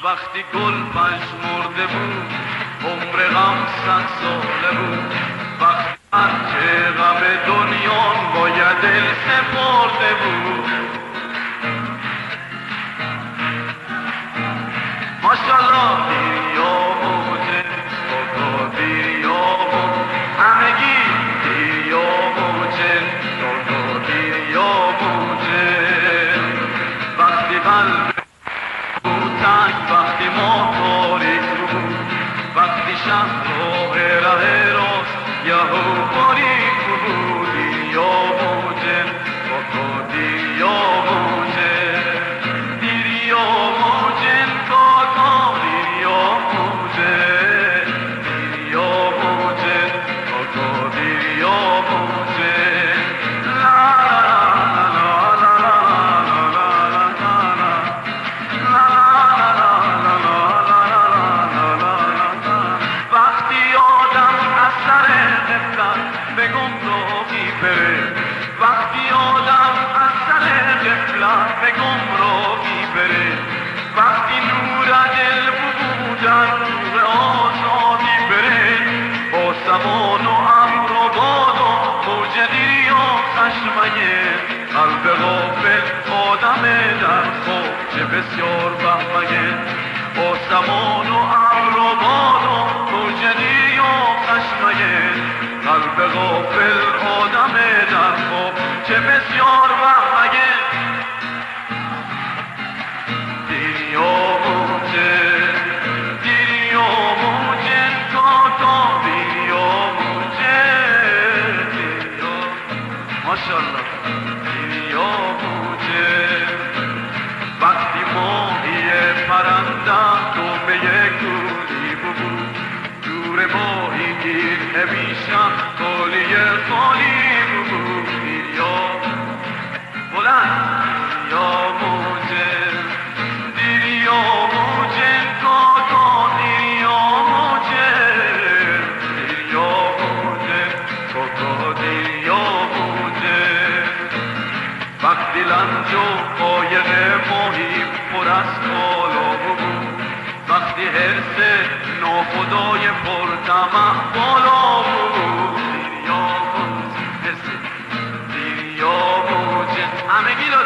وقتی گل پژمرده بود عمر غم 100 ساله بود. وقتی که غم دنیا باید دل سپرده بود. ماشالله دیریا موجه بابا دیریا همگی دیریا موجه بابا دیریا موجه. وقتی قلب وقتی ما تاریک بود وقتی شب ره راست یهو باریک بود. دیریا موجه بابا دیریا موجه دیریا موجه کاکا دیریا موجه دیریا موجه کاکا دیریا موجه. وقتی آدم از سر غفلت به گمراهی بره وقتی نور دل بودن نور آزادی بره با زمان و امر و باد و موج دریا خشمگه قلب غافل آدم در خواب چه بسیار بهمگه. با زمان و امر و باد و موج دریا خشمگه قلب غافل آدم در خواب چه بسیار وهمگه. دیریا موجه دیریا موجه کاکا دیریا موجه دیریا ماشالله دیریا موجه. وقتی ماهی پرنده تو به یک گولی بود دور ماهی گیر همیشه خالی خالی بود. دیریا بلند دیریا موجه دیریا موجه کاکا دیریا موجه دیریا موجه کاکا دیریا موجه. وقتی لنج و قایق ماهی پر از بالا بود وقتی حرص ناخدای پرطمع بالا بود. دیریا موجه دیریا موجه همگی